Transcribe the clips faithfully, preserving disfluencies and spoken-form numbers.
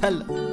acapella.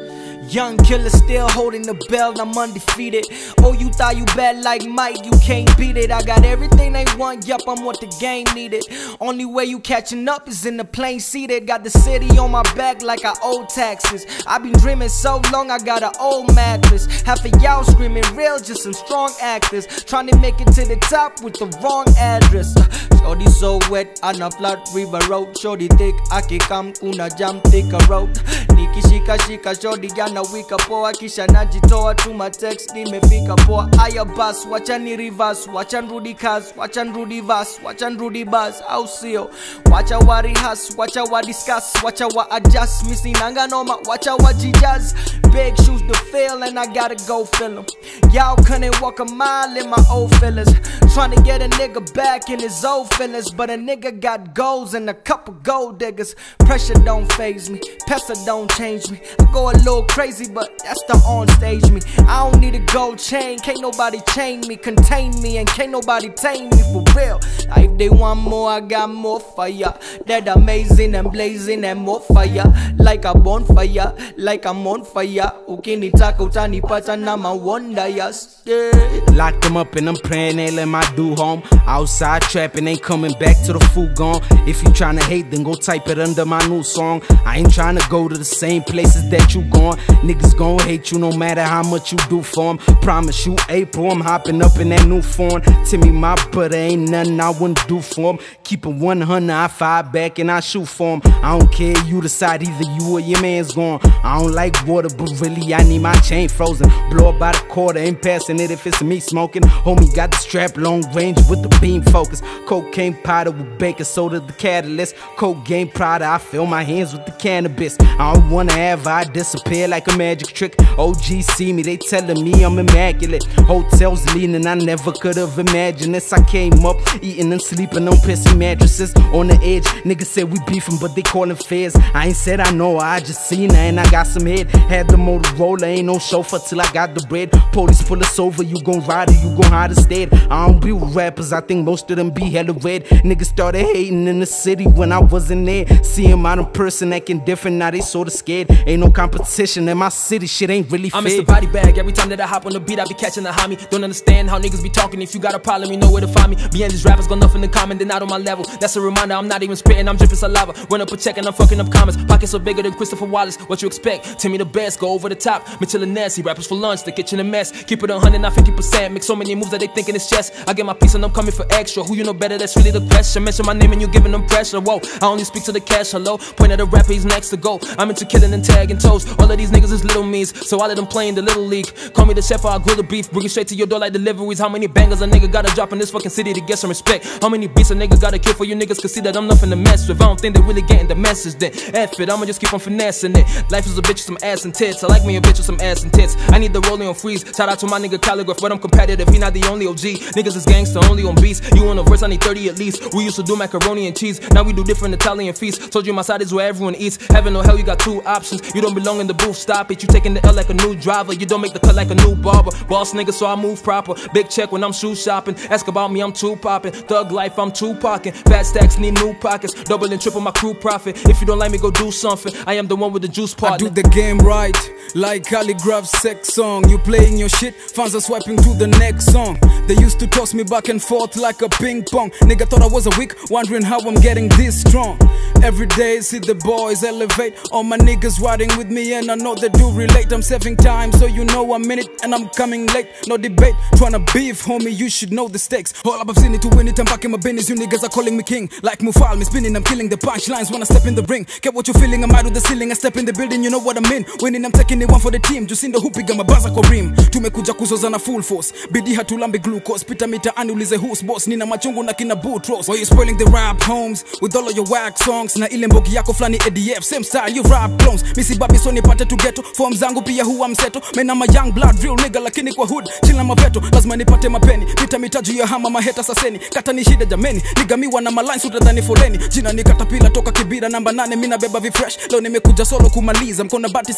Young killer still holding the belt, I'm undefeated. Oh, you thought you bad like Mike, you can't beat it. I got everything they want, yup, I'm what the game needed. Only way you catching up is in the plane seated. Got the city on my back like I owe taxes. I been dreaming so long, I got an old mattress. Half of y'all screaming real, just some strong actors. Trying to make it to the top with the wrong address. Shorty so wet, on a flat river road. Shorty thick, aki kam kuna jam thicker road. Nikishika shika shorty yana wika poa. Kisha najitoa tuma text nimefika poa. Aya bus, wacha ni reverse, wacha nrudi cars, wacha nrudi verse, wacha nrudi buzz. Au sio, wacha wa rehearse, wacha wa discuss, wacha wa adjust. Missy nanga noma, wacha wa jazz. Big shoes to fill and I gotta go fill them. Y'all couldn't walk a mile in my old fellas. Trying to get a nigga back in his old feelings, but a nigga got goals and a couple gold diggers. Pressure don't faze me, pester don't change me. I go a little crazy, but that's the on stage me. I don't need a gold chain, can't nobody chain me, contain me, and can't nobody tame me for real. If they want more, I got more fire. That amazing and blazing and more fire. Like a bonfire, like I'm on fire. Ukinitaka utanipata na ma wonder, yes, yeah. Lock them up and I'm praying they let my dude home. Outside trapping, ain't coming back to the food gone. If you tryna hate, then go type it under my new song. I ain't tryna go to the same places that you gone. Niggas gon' hate you no matter how much you do for 'em. Promise you April, I'm hopping up in that new phone. Tell me my brother ain't nothing I wouldn't do for him. Keep it one hundred, I fire back and I shoot for him. I don't care, you decide, either you or your man's gone. I don't like water, but really I need my chain frozen. Blow up by the quarter, ain't passing it if it's me smoking. Homie got the strap, long range with the beam focus. Cocaine powder with baking soda, the catalyst. Coke game Prada, I fill my hands with the cannabis. I don't wanna have I disappear like a magic trick. O G see me, they telling me I'm immaculate. Hotels leaning, I never could've imagined this. I came up eating and sleeping on pissy mattresses. On the edge, niggas said we beefing, but they callin' feds. I ain't said I know, I just seen her and I got some head. Had the Motorola, ain't no chauffeur till I got the bread. Police pull us over, you gon' ride or you gon' hide instead. I don't be with rappers, I think most of them be hella red. Niggas started hating in the city when I wasn't there. See 'em out in person acting different, now they sorta scared. Ain't no competition in my city, shit ain't really fair. I'm Mister Body Bag, every time that I hop on the beat I be catching a homie. Don't understand how niggas be talking, if you got a problem you know where to find me. Me and these rappers got nothing in common, they're not on my level. That's a reminder, I'm not even spitting, I'm dripping saliva. Run up a check and I'm fucking up comments. Pockets are bigger than Christopher Wallace, what you expect? Tell me the best, go over the top. Mitchell and Nancy, rappers for lunch, the kitchen a mess. Keep it one hundred, not fifty percent. Make so many moves that they thinking it's chess. I get my piece and I'm coming for extra. Who you know better, that's really the question. Mention my name and you giving them pressure. Whoa, I only speak to the cash, hello. Point at the rapper, he's next to go. I'm into killing and tagging toes. All of these niggas is little me's, so I let them play in the little league. Call me the chef or I grill the beef. Bring it straight to your door like deliveries. How many bangers a nigga gotta drop in this fucking city to get some respect? How many beats a nigga gotta kill for you niggas can see that I'm nothing to mess with? I don't think they really getting the message then. F it, I'ma just keep on finessing it. Life is a bitch with some ass and tits. I like me a bitch with some ass and tits. I need the rolling on freeze. Shout out to my nigga Calligraph, but I'm competitive, he not the only O G. Niggas is gangsta, only on beats. You on a verse, I need thirty at least. We used to do macaroni and cheese, now we do different Italian feasts. Told you my side is where everyone eats. Heaven or hell, you got two options. You don't belong in the booth, stop it. You taking the L like a new driver. You don't make the cut like a new barber. Boss nigga, so I move proper. Big check when I'm shoe shopping. Ask about me, I'm too popping. Thug life, I'm too pocking. Fat stacks need new pockets. Double and triple my crew profit. If you don't like me, go do something. I am the one with the juice part. I do the game right, like Calligraph's sex song. You playing your shit, fans are swiping to the next song. They used to toss me back and forth like a ping pong. Nigga thought I was a weak, wondering how I'm getting this strong. Every day see the boys elevate. All my niggas riding with me and I know they do relate. I'm saving time so you know I'm in it and I'm coming late. No debate, tryna beef, homie, you should know the stakes. All up I've seen it to win it, I'm back in my business. You niggas are calling me king, like Mufal, me spinning, I'm killing the punchlines when I step in the ring. Get what you're feeling, I'm out of the ceiling, I step in the building, you know what I mean. Winning, I'm taking it one for the team, just in the hoop, I'm a baza kwa rim. Tumekuja kuzozana full force, bidi hatulambi glucose. Pita mita anulize who's boss, nina machungu na kina bootros. Why you spoiling the rap homes, with all of your whack songs. Na ile mbogi yako flani A D F, same style, you rap clones. Missy babi so nipate to ghetto, form zangu pia huwa mseto. Man I'm a young blood, real nigga lakini kwa hood, chill na maveto. Lazima nipate mapeni, pita mitaju ya hama maheta saseni. Kata ni shida jameni, niga miwa na malines utadhani foleni. Jina ni katapila toka Kibira namba nane, mina beba vifresh. Leo nimekuja solo kumaliza, mkona bati siku beba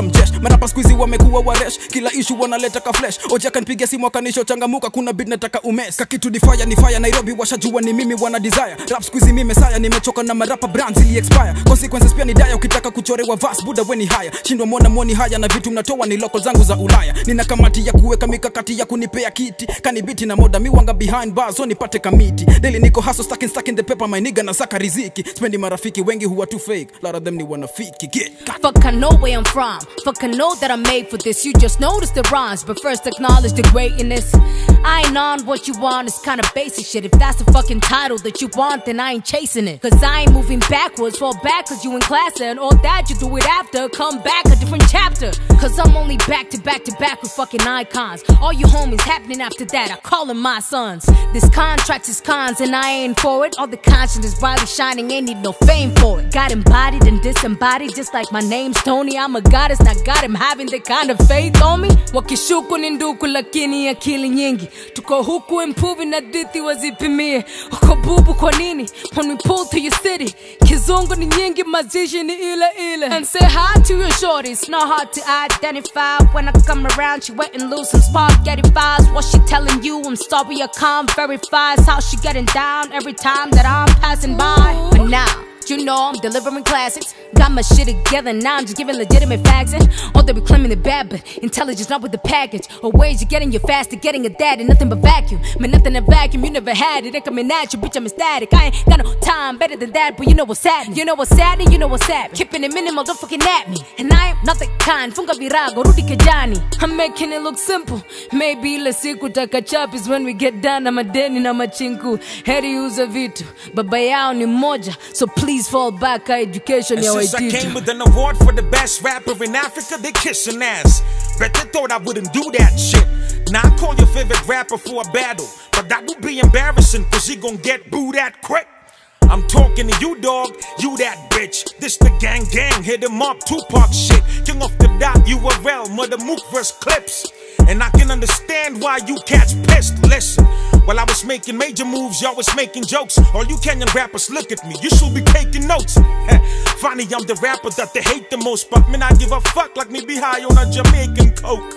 mjesh. Marapa squeezy wamekuwa waresh, kila issue wanaleta ka flash. Oja kanipigia simu akanisho changamuka, kuna beat nataka umes. Kakitu di fire ni fire, Nairobi washajua ni mimi wana desire. Rap squeezy mimi saya, nimechoka na marapa brands ili expire. Consequences pia ni daya, ukitaka kuchorewa verse buda weni haya. Shindwa muona muoni haya na vitu mnatoa ni local zangu za Ulaya. Nina kamati ya kuweka mikakati ya kunipea kiti. Kanibiti na moda miwanga behind bars, so nipate kamiti. Daily niko hustle stuck in stuck in the paper, my nigga na saka riziki. Spendi marafiki wengi huwa too fake, lot of them ni wanafiki. Get fuck I know where I'm from, fuck I know that I'm made for this. You just notice the rhymes, but first acknowledge the greatness. I ain't on what you want, it's kinda basic shit. If that's the fucking title that you want, then I ain't chasing it. Cause I ain't moving backwards, fall back cause you in class. And all that you do it after, come back a different chapter. Cause I'm only back to back to back with fucking icons. All you homies happening after that, I call them my sons. This contract is cons and I ain't for it. All the conscience is brightly shining, ain't need no fame for it. Got embodied and disembodied, just like my name's Tony. I'm a goddess, not got him having the kind of faith on me. Wakishuku ni nduku lakini akili nyingi. Tuko huku improving na dithi wazipimie. Uko bubu kwa nini, when we pull to your city. Kizungu ni nyingi, mazishi ni ile ile. And say hi to your shorties, not hard to identify. When I come around, she wet and loose and spaghetti files. What she telling you, I'm sorry I can't verify. How she getting down every time that I'm passing by. But now, you know I'm delivering classics. Got my shit together, now I'm just giving legitimate facts. And all they be claiming the bad, but intelligence not with the package. Or ways you getting you faster, getting it that, and nothing but vacuum. Man, nothing in vacuum, you never had it. They coming at you, bitch, I'm ecstatic. I ain't got no time better than that, but you know what's happening. You know what's happening, you know what's happening. Keeping it minimal, don't fucking at me. And I am not the kind, funga virago, Rudy Kajani. I'm making it look simple. Maybe ile siku takachap is when we get done na madeni na machinku. Heri uza vitu, baba yao ni moja. So please fall back, our education. And since I came with an award for the best rapper in Africa, they kissing ass. Bet they thought I wouldn't do that shit. Now I call your favorite rapper for a battle, but that would be embarrassing, cause he gon' get booed that quick. I'm talking to you, dog, you that bitch. This the gang gang, hit him up, Tupac shit. King off the dot, U R L, Mother Mook verse Clips. And I can understand why you cats pissed. Listen, while I was making major moves, y'all was making jokes. All you Kenyan rappers, look at me, you should be taking notes. Funny, I'm the rapper that they hate the most, but me not give a fuck like me be high on a Jamaican coke.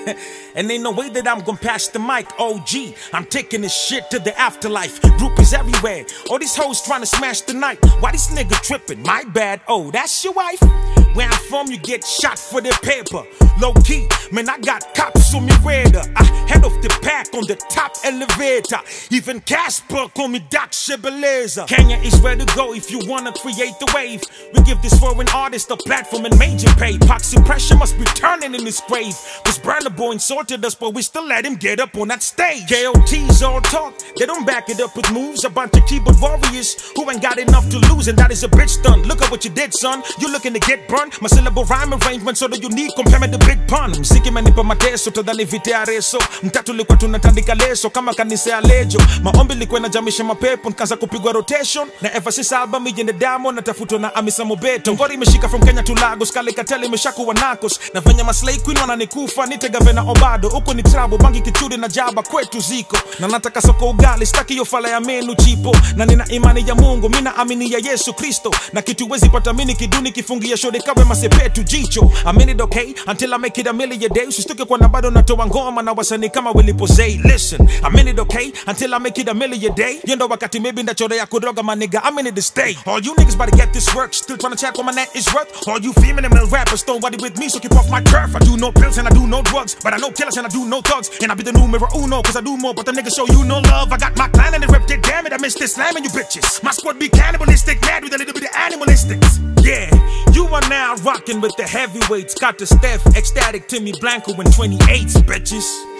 And ain't no way that I'm gon' pass the mic, O G. I'm taking this shit to the afterlife. Groupies everywhere, all these hoes trying to smash the night. Why this nigga tripping? My bad, oh, that's your wife? Where I'm from, you get shot for the paper. Low key, man, I got cops on me radar. I head off the pack on the top elevator. Even Casper call me Doc Shibboleza. Kenya is where to go if you wanna create the wave. We give this foreign artist a platform and major pay. Poxy pressure must be turning in his grave. Cause Burna Boy insulted us, but we still let him get up on that stage. K O T's all talk, they don't back it up with moves. A bunch of keyboard warriors who ain't got enough to lose, and that is a bitch stunt. Look at what you did, son. You looking to get burned. My syllable rhyme arrangement so the unique compare me the big pun. Mziki menipa mateso tadhani vite ya reso. Mtatu likuwa tunatandika leso kama kanisa ya lejo. Maombi likuwa na jamisha mapepo nikaanza kupigwa rotation. Na ever since album ije damo natafutwa na Amisa Mobeto. Ngori imeshika from Kenya to Lagos, Kale Katele imeshakuwa nakos. Na venye maslay queen wananikufa nite gavana Obado. Uko ni trouble, bangi kichuri na jaba kwetu ziko. Na nataka soko ugali, staki yo fala ya menu chipo. Na nina imani ya Mungu, mina amini ya Yesu Kristo. Na kitu wezi pata mini kiduni kifungia shode kawe masepetu jicho. I mean it okay, until I make it a million days. Usistuke kwa na bado natoa ngoma na wasani kama Wilipozei. Listen, I mean it okay, until I make it a million day. Yendo wakati maybe ndachore ya kuroga my nigga, I'm in it to stay. All you niggas about to get this work, still trying to check what my net is worth. All you female male rappers don't body with me, so keep off my turf. I do no pills and I do no drugs, but I know killers and I do no thugs. And I be the numero uno, cause I do more, but the niggas show you no love. I got my clan and they ripped it, damn it, I missed this slamming you bitches. My squad be cannibalistic, mad with a little bit of animalistics. Yeah, you are now rocking with the heavyweights. Got the Steph, ecstatic Timmy Blanco and twenty-eights, bitches.